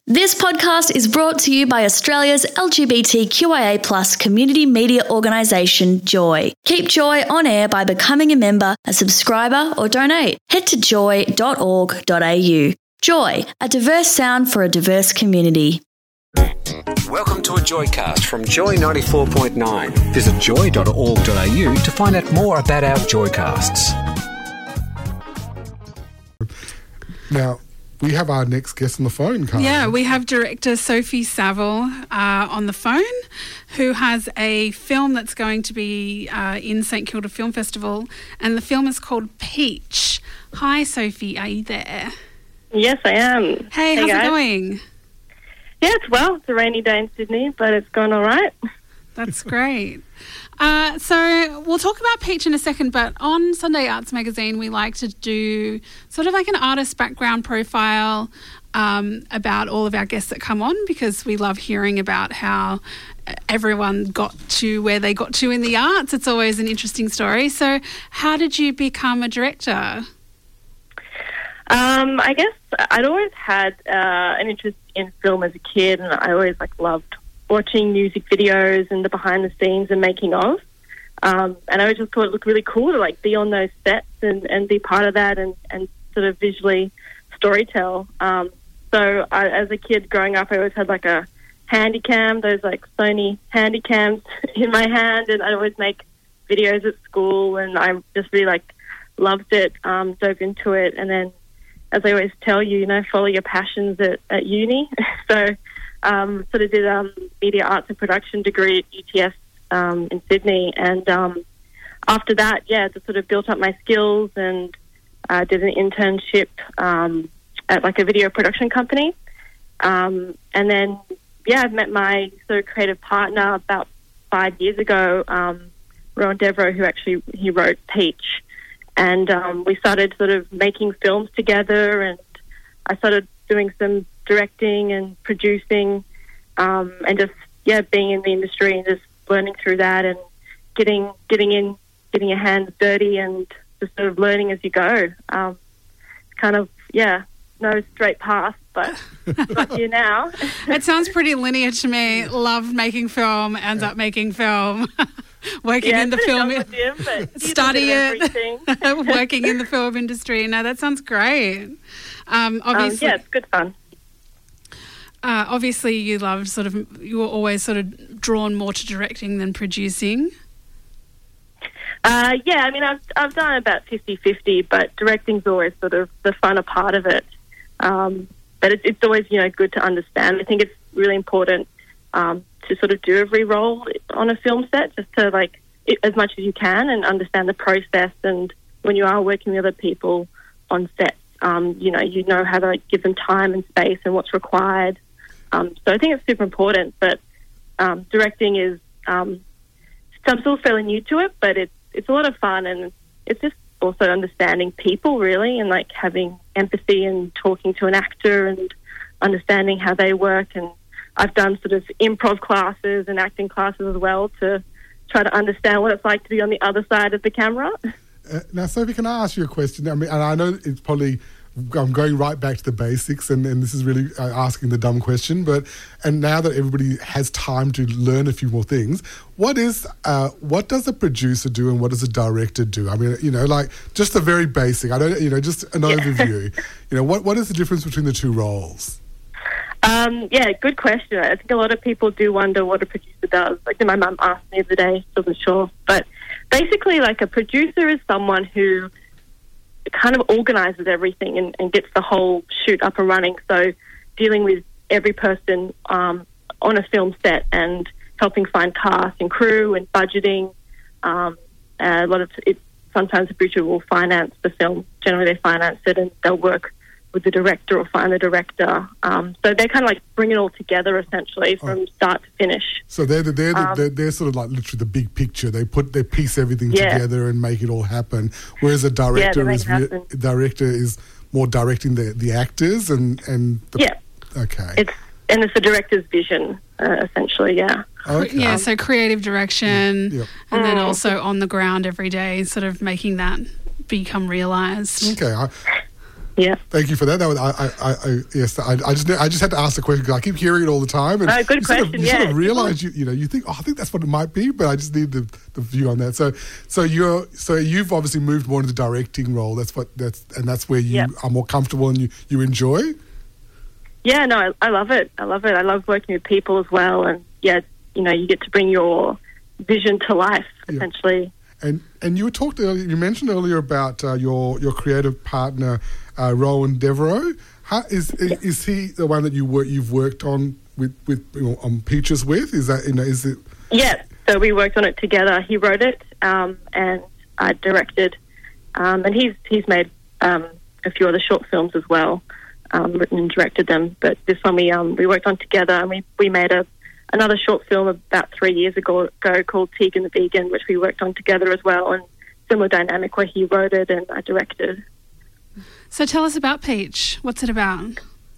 This podcast is brought to you by Australia's LGBTQIA+ community media organisation, Joy. Keep Joy on air by becoming a member, a subscriber or donate. Head to joy.org.au. Joy, a diverse sound for a diverse community. Welcome to a Joycast from Joy 94.9. Visit joy.org.au to find out more about our Joycasts. Now, we have our next guest on the phone, Karen. Yeah, we have director Sophie Saville on the phone, who has a film that's going to be in St Kilda Film Festival, and the film is called Peach. Hi, Sophie, are you there? Yes, I am. Hey, how's guys. it going? Yeah, it's a rainy day in Sydney, but it's going all right. That's great. So we'll talk about Peach in a second, but on Sunday Arts Magazine, we like to do sort of like an artist background profile about all of our guests that come on, because we love hearing about how everyone got to where they got to in the arts. It's always an interesting story. So how did you become a director? I guess I'd always had an interest in film as a kid, and I always loved watching music videos and the behind the scenes and making of. And I just thought it looked really cool to be on those sets and be part of that and sort of visually storytell. So as a kid growing up, I always had a Handycam, those Sony Handycams in my hand, and I'd always make videos at school, and I just really loved it, dove into it, and then, as I always tell you, follow your passions at uni. So sort of did a media arts and production degree at UTS in Sydney, and after that, just sort of built up my skills and did an internship at a video production company, and then I've met my sort of creative partner about 5 years ago, Rowan Devereux, who he wrote Peach, and we started sort of making films together, and I started doing some directing and producing, and just being in the industry and just learning through that and getting your hands dirty and just sort of learning as you go. No straight path, but got here now. It sounds pretty linear to me. Loved making film, ends up making film. Working in the film, study it, working in the film industry. No, that sounds great. Obviously, it's good fun. Obviously, you were always sort of drawn more to directing than producing. I've done about 50-50, but directing's always sort of the funner part of it. But it's always, good to understand. I think it's really important to sort of do every role on a film set, just to as much as you can and understand the process. And when you are working with other people on sets, you know how to give them time and space and what's required. So I think it's super important. But directing is, I'm still fairly new to it, but it's a lot of fun, and it's just also understanding people really, and having empathy and talking to an actor and understanding how they work. And I've done sort of improv classes and acting classes as well to try to understand what it's like to be on the other side of the camera. Now, Sophie, can I ask you a question? I mean, and I know it's probably, I'm going right back to the basics, and this is really asking the dumb question, and now that everybody has time to learn a few more things, what does a producer do and what does a director do? I mean, just the very basic, I don't, just an overview. What is the difference between the two roles? Good question. I think a lot of people do wonder what a producer does. My mum asked me the other day, wasn't sure. But basically, a producer is someone who kind of organises everything and gets the whole shoot up and running. So dealing with every person on a film set and helping find cast and crew and budgeting. A lot of it. Sometimes the producer will finance the film. Generally, they finance it and they'll work with the director or find the director. So they kind of bring it all together essentially from start to finish. So they're sort of literally the big picture. They piece everything together and make it all happen. Whereas a director is more directing the actors and okay. It's the director's vision essentially. Yeah. Okay. Yeah. So creative direction, and then also on the ground every day, sort of making that become realised. Okay. Yeah. Thank you for that. That was, I just had to ask the question because I keep hearing it all the time. And good question. You sort of realize you think, I think that's what it might be, but I just need the view on that. So you've obviously moved more into the directing role. That's where you are more comfortable and you enjoy. Yeah, no, I love it. I love working with people as well, and you get to bring your vision to life essentially. And you mentioned earlier about your creative partner Rowan Devereaux. Is he the one that you've worked on on Peaches with? Is it? Yeah, so we worked on it together. He wrote it and I directed, and he's made a few other short films as well, written and directed them. But this one we worked on together, and we made another short film about 3 years ago called Tegan the Vegan, which we worked on together as well, and similar dynamic where he wrote it and I directed. So tell us about Peach. What's it about?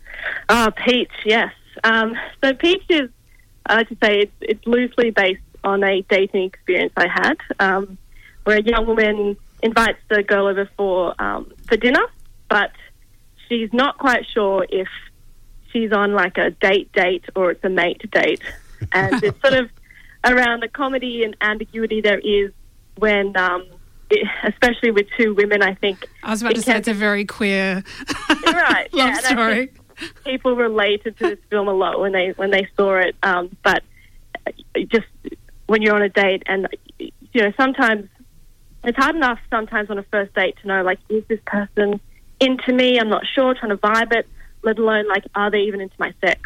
Peach, yes. So Peach is, I like to say, it's loosely based on a dating experience I had, where a young woman invites the girl over for dinner, but she's not quite sure if she's on like a date or it's a mate date. And it's sort of around the comedy and ambiguity there is when, especially with two women, I think. I was about to say it's a very queer love story. People related to this film a lot when they saw it. But just when you're on a date and, sometimes it's hard enough sometimes on a first date to know, like, is this person into me? I'm not sure, trying to vibe it, let alone, like, are they even into my sex?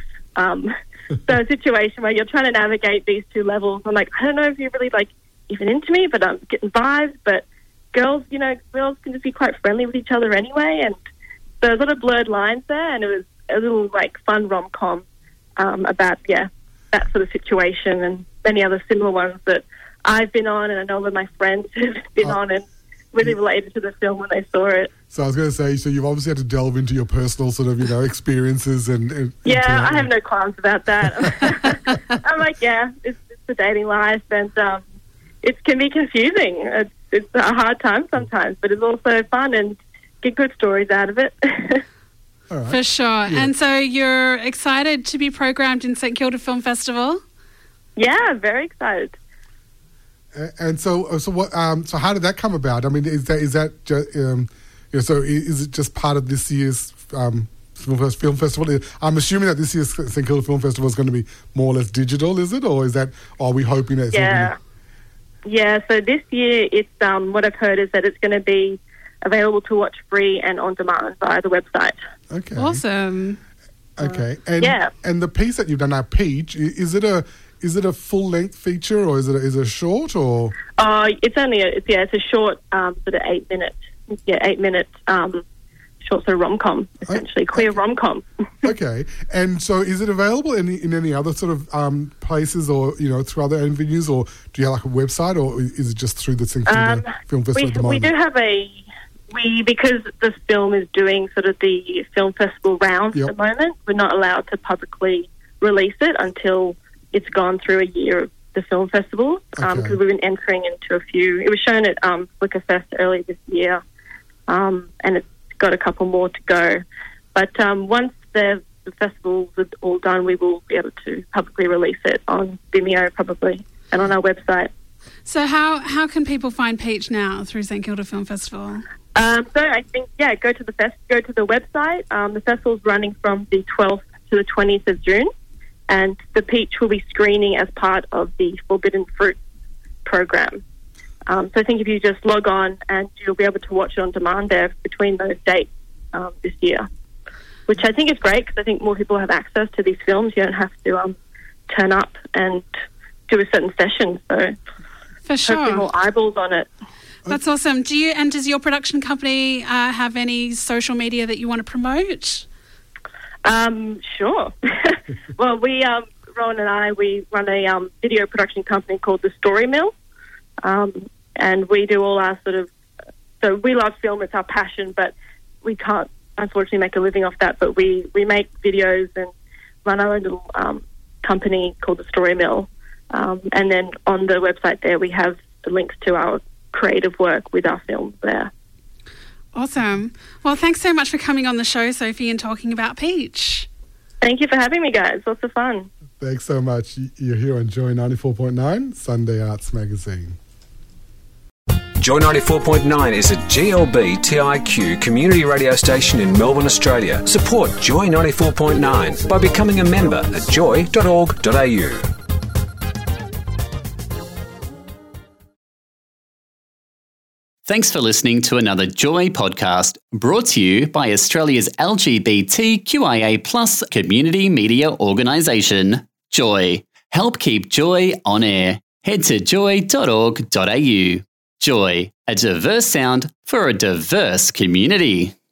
So a situation where you're trying to navigate these two levels. I'm like, I don't know if you're really, like, even into me, but I'm getting vibes. But girls can just be quite friendly with each other anyway. And so there's a lot of blurred lines there. And it was a little, like, fun rom-com about, that sort of situation and many other similar ones that I've been on, and I know that my friends have been on and really related to the film when they saw it. So I was going to say, so you've obviously had to delve into your personal sort of, experiences and yeah, I have no qualms about that. I'm like, it's the dating life, and it can be confusing. It's a hard time sometimes, but it's also fun and get good stories out of it. All right. For sure. Yeah. And so you're excited to be programmed in St Kilda Film Festival? Yeah, very excited. And so what? So how did that come about? I mean, is it just part of this year's film festival? I'm assuming that this year's St Kilda Film Festival is going to be more or less digital, is it, or are we hoping that? Yeah. So this year, it's what I've heard is that it's going to be available to watch free and on demand via the website. Okay. Awesome. Okay. And the piece that you've done now, Peach, is it a full length feature or is it a short or? It's only it's a short sort of 8 minute short sort of rom-com, essentially queer rom-com. Okay. And so is it available in any other sort of places or through other venues, or do you have like a website, or is it just through the St Kilda Film Festival at the moment? We do have because the film is doing sort of the film festival rounds at the moment, we're not allowed to publicly release it until it's gone through a year of the film festival, because we've been entering into a few. It was shown at Flickerfest earlier this year, and it's got a couple more to go. But once the festivals are all done, we will be able to publicly release it on Vimeo probably and on our website. So how can people find Peach now through St Kilda Film Festival? So I think, go to the website. The festival's running from the 12th to the 20th of June, and the Peach will be screening as part of the Forbidden Fruit program. So I think if you just log on, and you'll be able to watch it on demand there between those dates this year, which I think is great because I think more people have access to these films. You don't have to turn up and do a certain session. So for sure, hopefully more eyeballs on it. That's awesome. Does your production company have any social media that you want to promote? Sure. Well, Rowan and I, we run a video production company called The Story Mill, and we do all our so we love film, it's our passion, but we can't unfortunately make a living off that, but we make videos and run our own little company called The Story Mill, and then on the website there we have the links to our creative work with our films there. Awesome. Well, thanks so much for coming on the show, Sophie, and talking about Peach. Thank you for having me, guys. Lots of fun. Thanks so much. You're here on Joy 94.9, Sunday Arts Magazine. Joy 94.9 is a GLB TIQ community radio station in Melbourne, Australia. Support Joy 94.9 by becoming a member at joy.org.au. Thanks for listening to another Joy podcast brought to you by Australia's LGBTQIA+ community media organisation, Joy. Help keep Joy on air. Head to joy.org.au. Joy, a diverse sound for a diverse community.